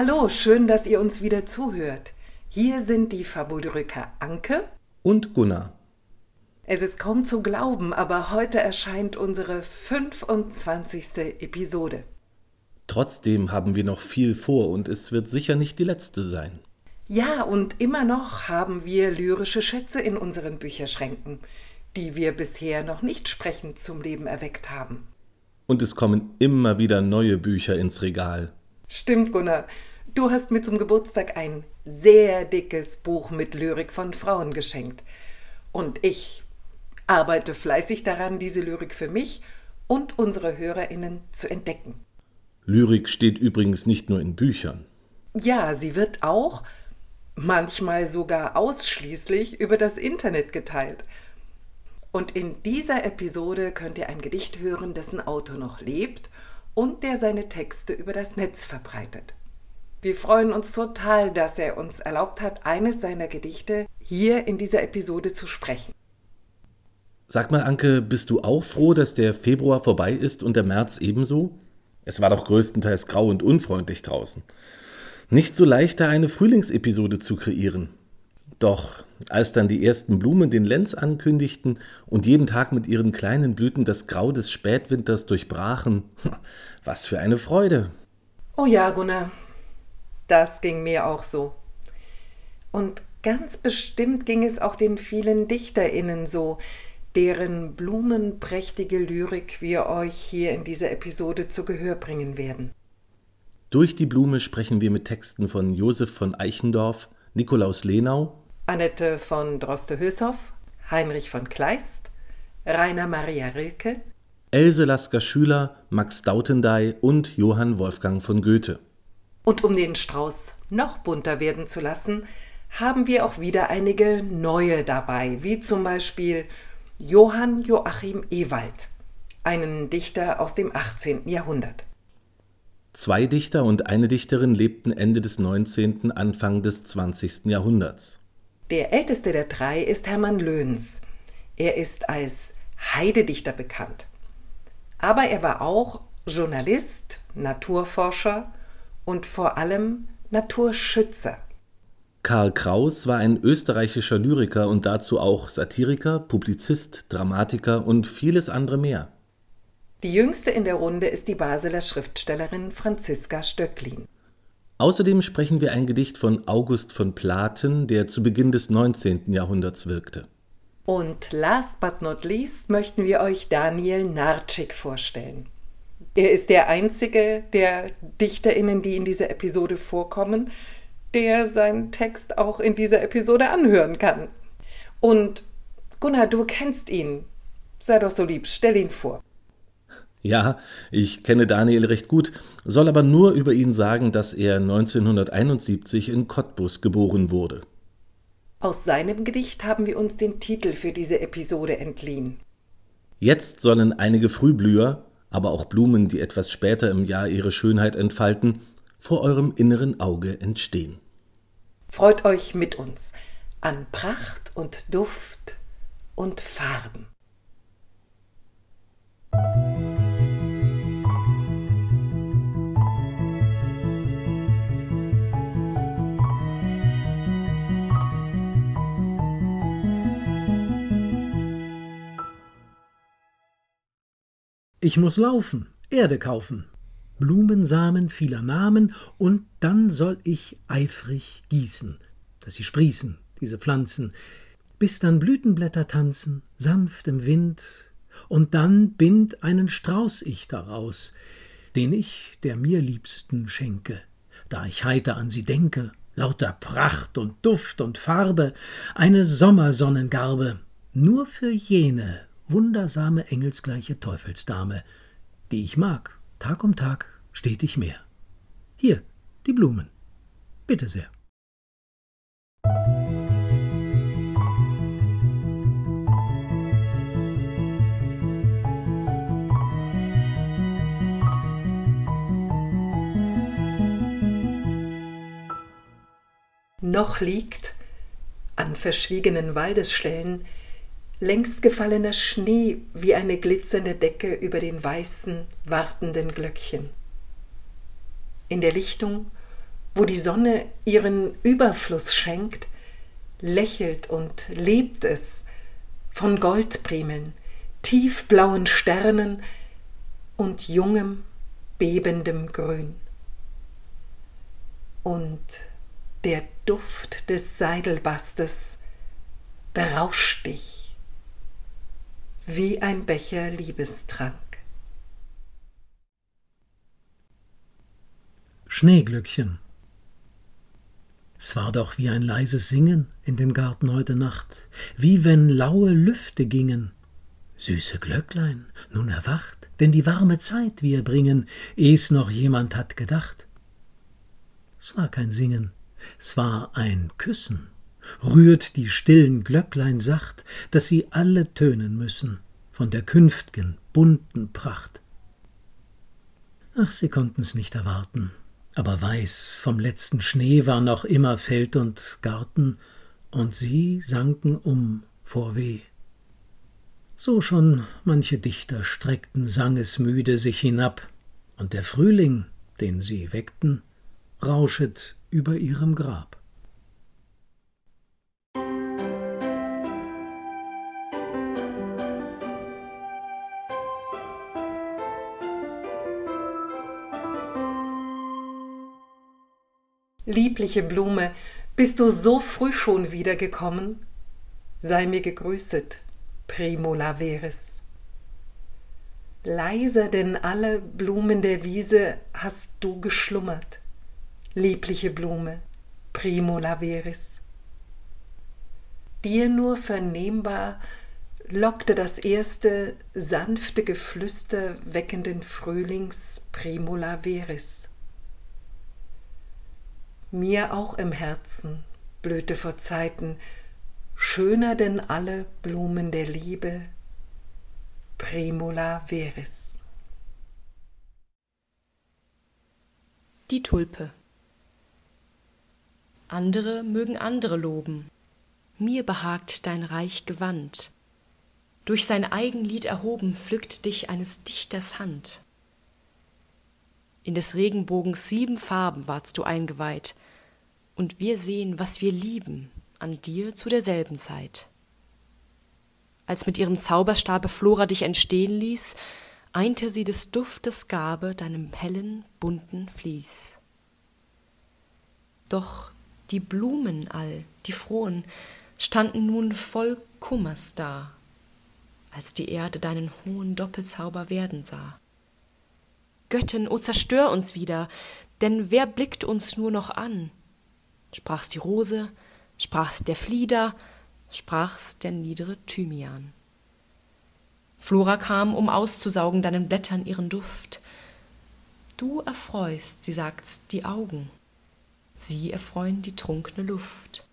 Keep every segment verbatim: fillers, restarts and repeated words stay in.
Hallo, schön, dass ihr uns wieder zuhört. Hier sind die Fabulyriker Anke und Gunnar. Es ist kaum zu glauben, aber heute erscheint unsere fünfundzwanzigste Episode. Trotzdem haben wir noch viel vor und es wird sicher nicht die letzte sein. Ja, und immer noch haben wir lyrische Schätze in unseren Bücherschränken, die wir bisher noch nicht sprechend zum Leben erweckt haben. Und es kommen immer wieder neue Bücher ins Regal. Stimmt, Gunnar. Du hast mir zum Geburtstag ein sehr dickes Buch mit Lyrik von Frauen geschenkt. Und ich arbeite fleißig daran, diese Lyrik für mich und unsere HörerInnen zu entdecken. Lyrik steht übrigens nicht nur in Büchern. Ja, sie wird auch, manchmal sogar ausschließlich, über das Internet geteilt. Und in dieser Episode könnt ihr ein Gedicht hören, dessen Autor noch lebt und der seine Texte über das Netz verbreitet. Wir freuen uns total, dass er uns erlaubt hat, eines seiner Gedichte hier in dieser Episode zu sprechen. Sag mal, Anke, bist du auch froh, dass der Februar vorbei ist und der März ebenso? Es war doch größtenteils grau und unfreundlich draußen. Nicht so leicht, da eine Frühlingsepisode zu kreieren. Doch als dann die ersten Blumen den Lenz ankündigten und jeden Tag mit ihren kleinen Blüten das Grau des Spätwinters durchbrachen, was für eine Freude. Oh ja, Gunnar, das ging mir auch so. Und ganz bestimmt ging es auch den vielen DichterInnen so, deren blumenprächtige Lyrik wir euch hier in dieser Episode zu Gehör bringen werden. Durch die Blume sprechen wir mit Texten von Josef von Eichendorff, Nikolaus Lenau, Annette von Droste-Höshoff, Heinrich von Kleist, Rainer Maria Rilke, Else Lasker-Schüler, Max Dautendey und Johann Wolfgang von Goethe. Und um den Strauß noch bunter werden zu lassen, haben wir auch wieder einige neue dabei, wie zum Beispiel Johann Joachim Ewald, einen Dichter aus dem achtzehnten Jahrhundert. Zwei Dichter und eine Dichterin lebten Ende des neunzehnten, Anfang des zwanzigsten Jahrhunderts. Der älteste der drei ist Hermann Löns. Er ist als Heidedichter bekannt. Aber er war auch Journalist, Naturforscher und vor allem Naturschützer. Karl Kraus war ein österreichischer Lyriker und dazu auch Satiriker, Publizist, Dramatiker und vieles andere mehr. Die jüngste in der Runde ist die Basler Schriftstellerin Franziska Stöcklin. Außerdem sprechen wir ein Gedicht von August von Platen, der zu Beginn des neunzehnten Jahrhunderts wirkte. Und last but not least möchten wir euch Daniel Narczyk vorstellen. Er ist der einzige der DichterInnen, die in dieser Episode vorkommen, der seinen Text auch in dieser Episode anhören kann. Und Gunnar, du kennst ihn. Sei doch so lieb, stell ihn vor. Ja, ich kenne Daniel recht gut, soll aber nur über ihn sagen, dass er neunzehnhunderteinundsiebzig in Cottbus geboren wurde. Aus seinem Gedicht haben wir uns den Titel für diese Episode entliehen. Jetzt sollen einige Frühblüher, aber auch Blumen, die etwas später im Jahr ihre Schönheit entfalten, vor eurem inneren Auge entstehen. Freut euch mit uns an Pracht und Duft und Farben. Ich muß laufen, Erde kaufen, Blumensamen vieler Namen, und dann soll ich eifrig gießen, dass sie sprießen, diese Pflanzen, bis dann Blütenblätter tanzen, sanft im Wind, und dann bind einen Strauß ich daraus, den ich der mir Liebsten schenke, da ich heiter an sie denke, lauter Pracht und Duft und Farbe, eine Sommersonnengarbe, nur für jene wundersame engelsgleiche Teufelsdame, die ich mag, Tag um Tag, stetig mehr. Hier, die Blumen. Bitte sehr. Noch liegt an verschwiegenen Waldesstellen längst gefallener Schnee wie eine glitzernde Decke über den weißen, wartenden Glöckchen. In der Lichtung wo die Sonne ihren Überfluss schenkt, lächelt und lebt es von Goldprimeln, tiefblauen Sternen und jungem, bebendem Grün. Und der Duft des Seidelbastes berauscht dich wie ein Becher Liebestrank. Schneeglöckchen. Es war doch wie ein leises Singen in dem Garten heute Nacht, wie wenn laue Lüfte gingen. Süße Glöcklein, nun erwacht, denn die warme Zeit wir bringen, eh's noch jemand hat gedacht. Es war kein Singen, es war ein Küssen, rührt die stillen Glöcklein sacht, dass sie alle tönen müssen von der künft'gen bunten Pracht. Ach, sie konnten's nicht erwarten. Aber weiß vom letzten Schnee war noch immer Feld und Garten, und sie sanken um vor Weh. So schon manche Dichter streckten sangesmüde sich hinab, und der Frühling, den sie weckten, rauschet über ihrem Grab. Liebliche Blume, bist du so früh schon wiedergekommen? Sei mir gegrüßet, Primula veris. Leiser denn alle Blumen der Wiese hast du geschlummert, liebliche Blume, Primula veris. Dir nur vernehmbar lockte das erste sanfte Geflüster weckenden Frühlings, Primula veris. Mir auch im Herzen blühte vor Zeiten, schöner denn alle Blumen der Liebe, Primula veris. Die Tulpe. Andere mögen andere loben, mir behagt dein reich Gewand. Durch sein Eigenlied erhoben pflückt dich eines Dichters Hand. In des Regenbogens sieben Farben wardst du eingeweiht, und wir sehen, was wir lieben, an dir zu derselben Zeit. Als mit ihrem Zauberstabe Flora dich entstehen ließ, einte sie des Duftes Gabe deinem hellen, bunten Vlies. Doch die Blumen all, die frohen, standen nun voll Kummers da, als die Erde deinen hohen Doppelzauber werden sah. Göttin, o zerstör uns wieder, denn wer blickt uns nur noch an? Sprach's die Rose, sprach's der Flieder, sprach's der niedere Thymian. Flora kam, um auszusaugen deinen Blättern ihren Duft. Du erfreust, sie sagt's, die Augen, sie erfreuen die trunkne Luft.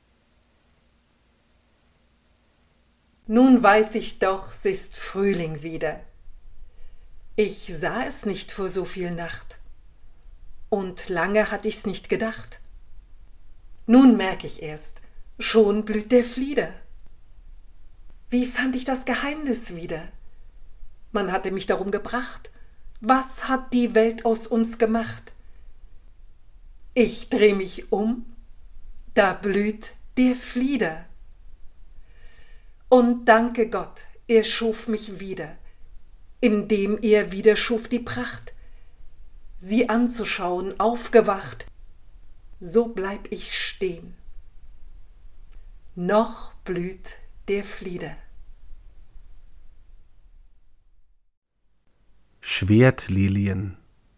Nun weiß ich doch, s ist Frühling wieder. Ich sah es nicht vor so viel Nacht, und lange hatt ich's nicht gedacht. Nun merk ich erst, schon blüht der Flieder. Wie fand ich das Geheimnis wieder? Man hatte mich darum gebracht. Was hat die Welt aus uns gemacht? Ich dreh mich um, da blüht der Flieder. Und danke Gott, er schuf mich wieder, indem er wieder schuf die Pracht. Sie anzuschauen, aufgewacht, so bleib ich stehen. Noch blüht der Flieder. Schwertlilien.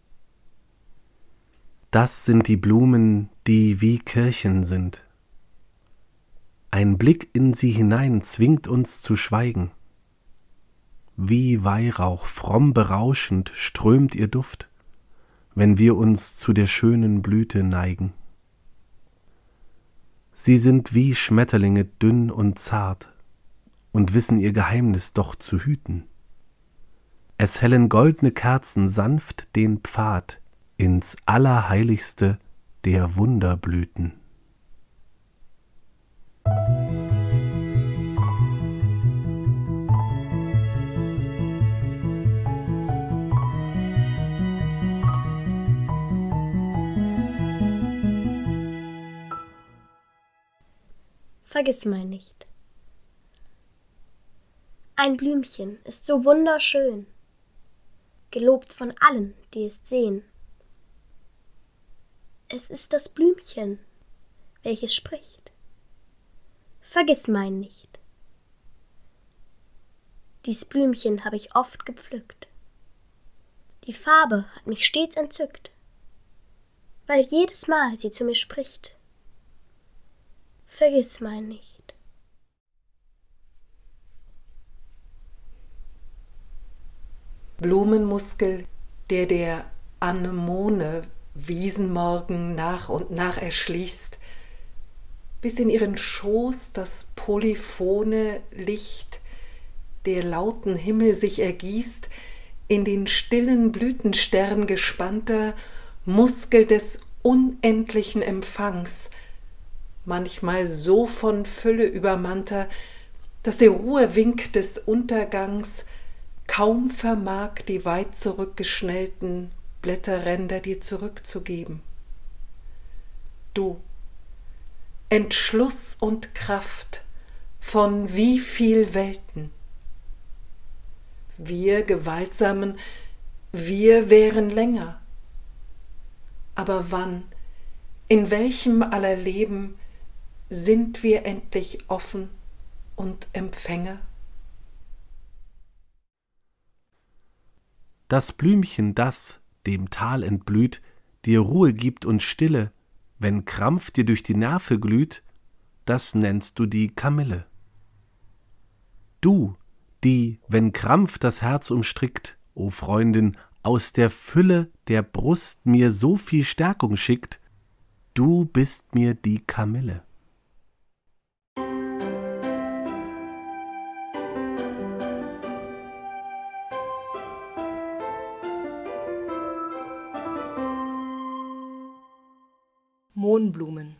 Das sind die Blumen, die wie Kirchen sind. Ein Blick in sie hinein zwingt uns zu schweigen. Wie Weihrauch fromm berauschend strömt ihr Duft, wenn wir uns zu der schönen Blüte neigen. Sie sind wie Schmetterlinge dünn und zart und wissen ihr Geheimnis doch zu hüten. Es hellen goldne Kerzen sanft den Pfad ins Allerheiligste der Wunderblüten. Vergissmeinnicht. Ein Blümchen ist so wunderschön, gelobt von allen, die es sehen. Es ist das Blümchen, welches spricht: Vergissmeinnicht. Dies Blümchen habe ich oft gepflückt. Die Farbe hat mich stets entzückt, weil jedes Mal sie zu mir spricht: Vergissmeinnicht. Blumenmuskel, der der Anemone Wiesenmorgen nach und nach erschließt, bis in ihren Schoß das polyphone Licht der lauten Himmel sich ergießt, in den stillen Blütenstern gespannter Muskel des unendlichen Empfangs, manchmal so von Fülle übermannter, dass der Ruhewink des Untergangs kaum vermag, die weit zurückgeschnellten Blätterränder dir zurückzugeben. Du, Entschluss und Kraft von wie viel Welten. Wir Gewaltsamen, wir wären länger. Aber wann, in welchem aller Leben sind wir endlich offen und Empfänger? Das Blümchen, das, dem Tal entblüht, dir Ruhe gibt und Stille, wenn Krampf dir durch die Nerve glüht, das nennst du die Kamille. Du, die, wenn Krampf das Herz umstrickt, o Freundin, aus der Fülle der Brust mir so viel Stärkung schickt, du bist mir die Kamille. Mohnblumen.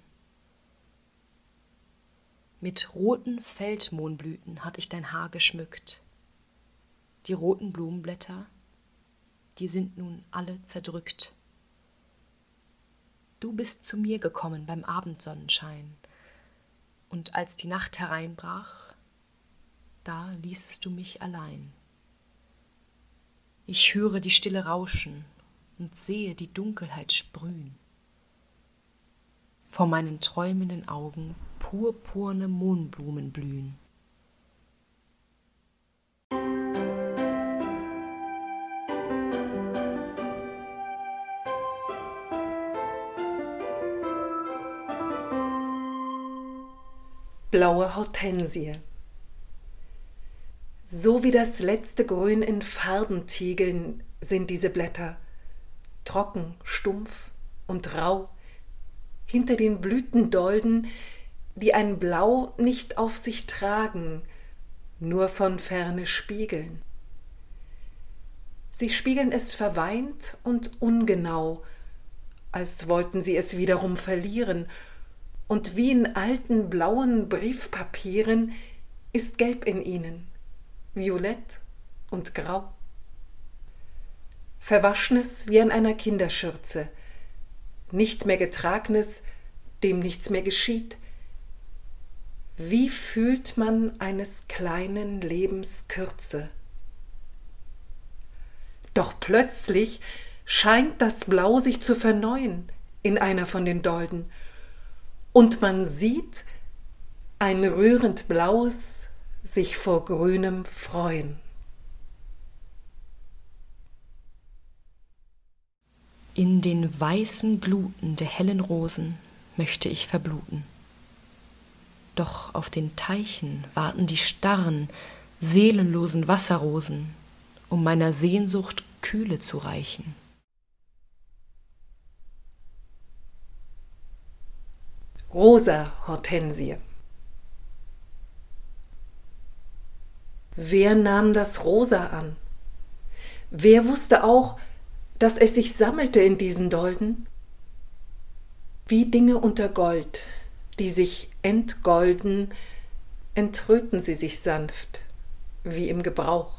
Mit roten Feldmohnblüten hat ich dein Haar geschmückt. Die roten Blumenblätter, die sind nun alle zerdrückt. Du bist zu mir gekommen beim Abendsonnenschein, und als die Nacht hereinbrach, da ließest du mich allein. Ich höre die Stille rauschen und sehe die Dunkelheit sprühen. Vor meinen träumenden Augen purpurne Mohnblumen blühen. Blaue Hortensie. So wie das letzte Grün in Farbentiegeln sind diese Blätter, trocken, stumpf und rau, hinter den Blütendolden, die ein Blau nicht auf sich tragen, nur von Ferne spiegeln. Sie spiegeln es verweint und ungenau, als wollten sie es wiederum verlieren, und wie in alten blauen Briefpapieren ist Gelb in ihnen, Violett und Grau. Verwaschenes wie an einer Kinderschürze, nicht mehr Getragenes, dem nichts mehr geschieht. Wie fühlt man eines kleinen Lebens Kürze? Doch plötzlich scheint das Blau sich zu verneuen in einer von den Dolden, und man sieht ein rührend Blaues sich vor Grünem freuen. In den weißen Gluten der hellen Rosen möchte ich verbluten. Doch auf den Teichen warten die starren, seelenlosen Wasserrosen, um meiner Sehnsucht Kühle zu reichen. Rosa Hortensie. Wer nahm das Rosa an? Wer wusste auch, dass es sich sammelte in diesen Dolden? Wie Dinge unter Gold, die sich entgolden, entröten sie sich sanft, wie im Gebrauch.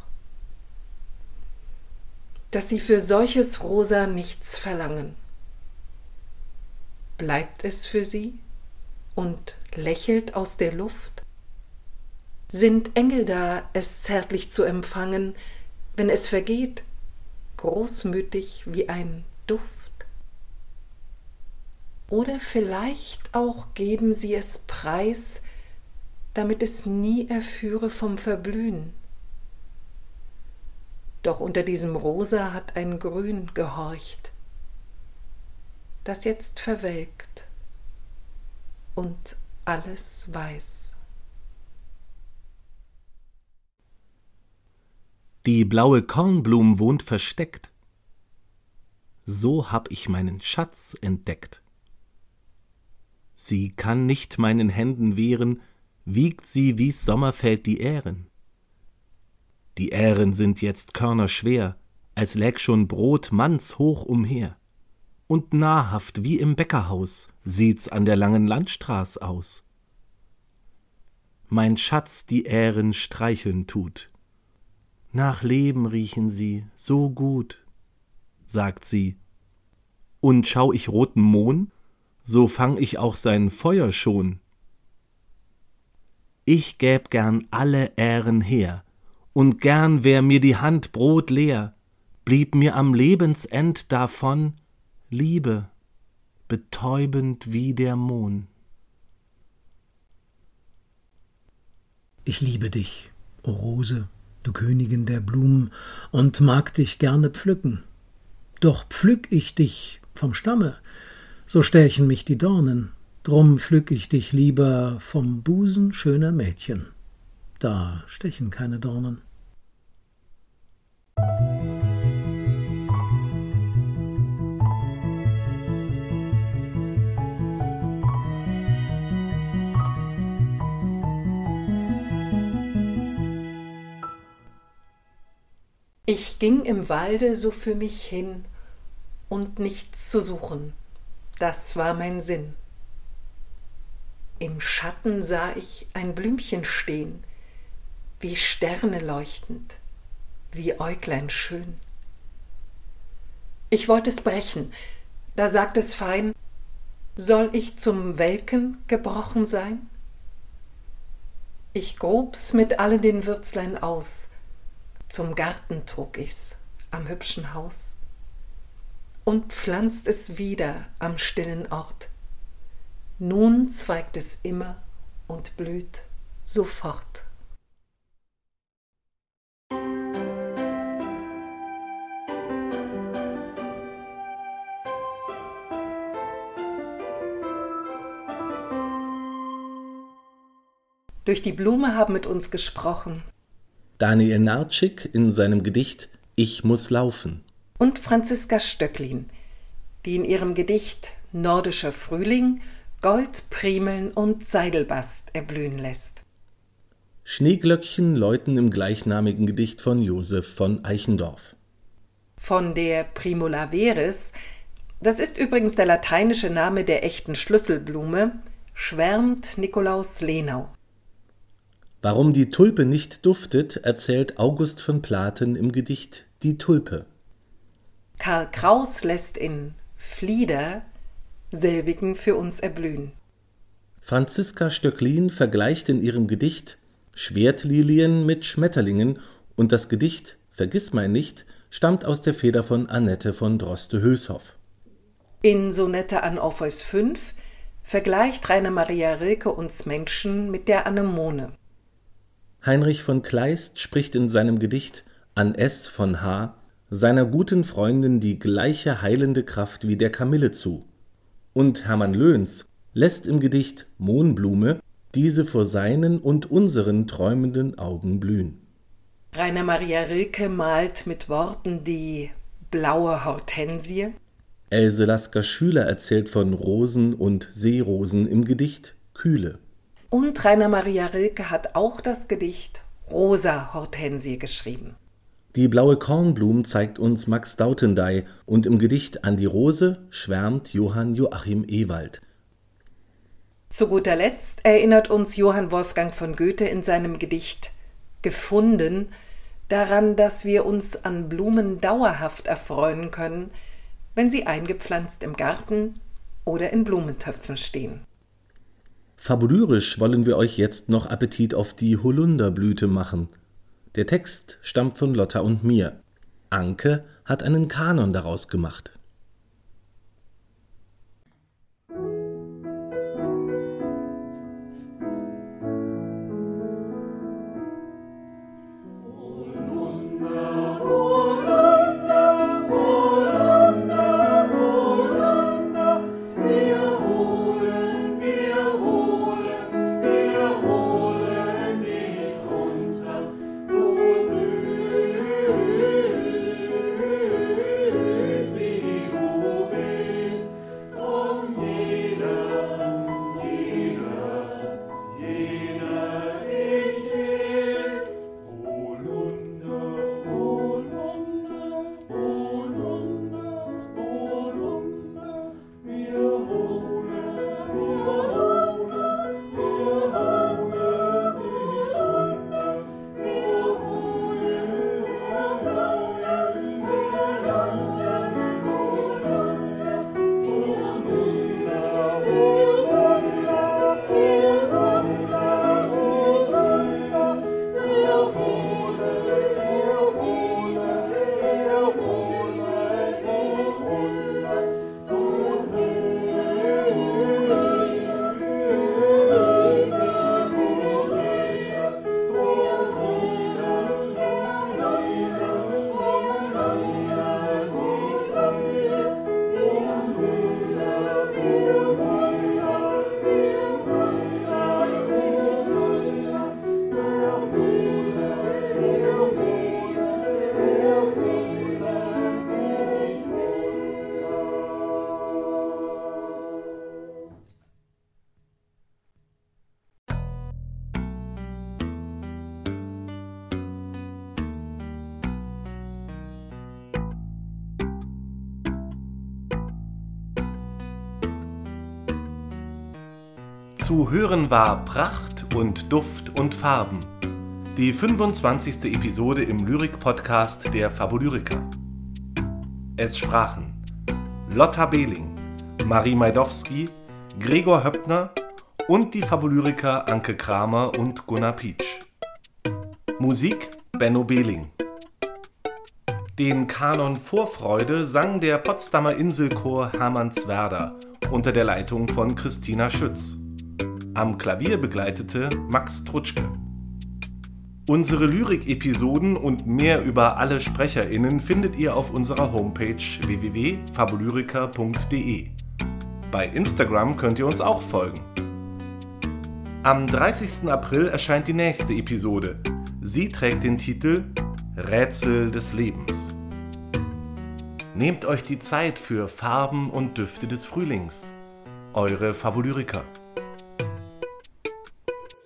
Dass sie für solches Rosa nichts verlangen. Bleibt es für sie und lächelt aus der Luft? Sind Engel da, es zärtlich zu empfangen, wenn es vergeht, großmütig wie ein Duft? Oder vielleicht auch geben sie es preis, damit es nie erführe vom Verblühen. Doch unter diesem Rosa hat ein Grün gehorcht, das jetzt verwelkt und alles weiß. Die blaue Kornblum wohnt versteckt. So hab ich meinen Schatz entdeckt. Sie kann nicht meinen Händen wehren, wiegt sie wie's Sommerfeld die Ähren. Die Ähren sind jetzt körnerschwer, als läg schon Brot mannshoch umher. Und nahrhaft wie im Bäckerhaus sieht's an der langen Landstraß aus. Mein Schatz die Ähren streicheln tut. Nach Leben riechen sie so gut, sagt sie. Und schau ich roten Mohn, so fang ich auch sein Feuer schon. Ich gäb gern alle Ähren her, und gern wär mir die Hand brotleer, blieb mir am Lebensend davon Liebe, betäubend wie der Mohn. Ich liebe dich, o Rose, du Königin der Blumen, und mag dich gerne pflücken. Doch pflück ich dich vom Stamme, so stärchen mich die Dornen, drum pflück ich dich lieber vom Busen schöner Mädchen. Da stechen keine Dornen. Ich ging im Walde so für mich hin, und nichts zu suchen, das war mein Sinn. Im Schatten sah ich ein Blümchen stehen, wie Sterne leuchtend, wie Äuglein schön. Ich wollte es brechen, da sagt es fein, soll ich zum Welken gebrochen sein? Ich grub's mit allen den Würzlein aus, zum Garten trug ich's am hübschen Haus und pflanzt es wieder am stillen Ort. Nun zweigt es immer und blüht sofort. Durch die Blume haben mit uns gesprochen Daniel Nartschik in seinem Gedicht Ich muss laufen. Und Franziska Stöcklin, die in ihrem Gedicht Nordischer Frühling Gold, Primeln und Seidelbast erblühen lässt. Schneeglöckchen läuten im gleichnamigen Gedicht von Joseph von Eichendorff. Von der Primula veris, das ist übrigens der lateinische Name der echten Schlüsselblume, schwärmt Nikolaus Lenau. Warum die Tulpe nicht duftet, erzählt August von Platen im Gedicht Die Tulpe. Karl Kraus lässt in Flieder selbigen für uns erblühen. Franziska Stöcklin vergleicht in ihrem Gedicht Schwertlilien mit Schmetterlingen und das Gedicht Vergissmeinnicht stammt aus der Feder von Annette von Droste-Hülshoff. In Sonette an Orpheus fünf vergleicht Rainer Maria Rilke uns Menschen mit der Anemone. Heinrich von Kleist spricht in seinem Gedicht An S. von H. seiner guten Freundin die gleiche heilende Kraft wie der Kamille zu. Und Hermann Löns lässt im Gedicht Mohnblume diese vor seinen und unseren träumenden Augen blühen. Rainer Maria Rilke malt mit Worten die blaue Hortensie. Else Lasker Schüler erzählt von Rosen und Seerosen im Gedicht Kühle. Und Rainer Maria Rilke hat auch das Gedicht Rosa Hortensie geschrieben. Die blaue Kornblum zeigt uns Max Dautendey und im Gedicht An die Rose schwärmt Johann Joachim Ewald. Zu guter Letzt erinnert uns Johann Wolfgang von Goethe in seinem Gedicht Gefunden daran, dass wir uns an Blumen dauerhaft erfreuen können, wenn sie eingepflanzt im Garten oder in Blumentöpfen stehen. Fabulyrisch wollen wir euch jetzt noch Appetit auf die Holunderblüte machen. Der Text stammt von Lotta und mir. Anke hat einen Kanon daraus gemacht. Zu hören war Pracht und Duft und Farben. Die fünfundzwanzigste Episode im Lyrik-Podcast der Fabulyriker. Es sprachen Lotta Behling, Marie Majdowski, Gregor Höppner und die Fabulyriker Anke Kramer und Gunnar Pietsch. Musik Benno Behling. Den Kanon Vorfreude sang der Potsdamer Inselchor Hermannswerder unter der Leitung von Christina Schütz. Am Klavier begleitete Max Trutschke. Unsere Lyrik-Episoden und mehr über alle SprecherInnen findet ihr auf unserer Homepage w w w punkt fabulyriker punkt d e. Bei Instagram könnt ihr uns auch folgen. Am dreißigsten April erscheint die nächste Episode. Sie trägt den Titel Rätsel des Lebens. Nehmt euch die Zeit für Farben und Düfte des Frühlings. Eure Fabulyriker.